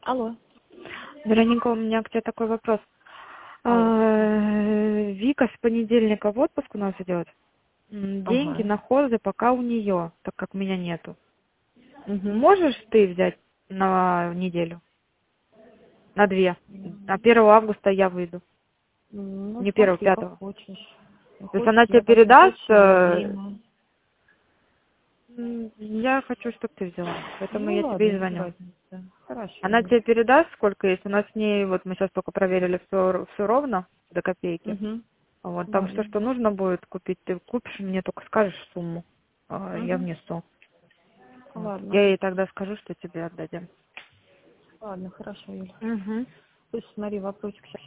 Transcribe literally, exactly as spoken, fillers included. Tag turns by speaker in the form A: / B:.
A: Алло.
B: Вероника, у меня к тебе такой вопрос.
A: Алло.
B: А, Вика с понедельника в отпуск у нас идет. М, Деньги
A: Ага.
B: на хозы пока у нее, так как меня нету.
A: Угу.
B: Можешь ты взять на неделю? На две. А первого августа я выйду.
A: Ну,
B: Не первого,
A: смотри, как
B: пятого.
A: хочешь.
B: То есть
A: Хочешь,
B: она тебе
A: я дам
B: передаст...
A: точное
B: э,
A: время.
B: м, Я хочу, чтобы ты взяла. Поэтому
A: Ну,
B: я тебе
A: ладно,
B: и
A: без
B: звоню.
A: разницы. Хорошо,
B: Она
A: Юль.
B: тебе передаст, сколько есть. У нас с ней, вот мы сейчас только проверили все, все ровно, до копейки.
A: Угу.
B: Вот, там все,
A: Ладно.
B: что нужно будет купить, ты купишь, мне только скажешь сумму, а, я
A: Угу.
B: внесу. Вот.
A: Ладно.
B: Я ей тогда скажу, что тебе отдадим.
A: Ладно, хорошо, Юль.
B: Угу.
A: Слушай, смотри, вопросик сейчас.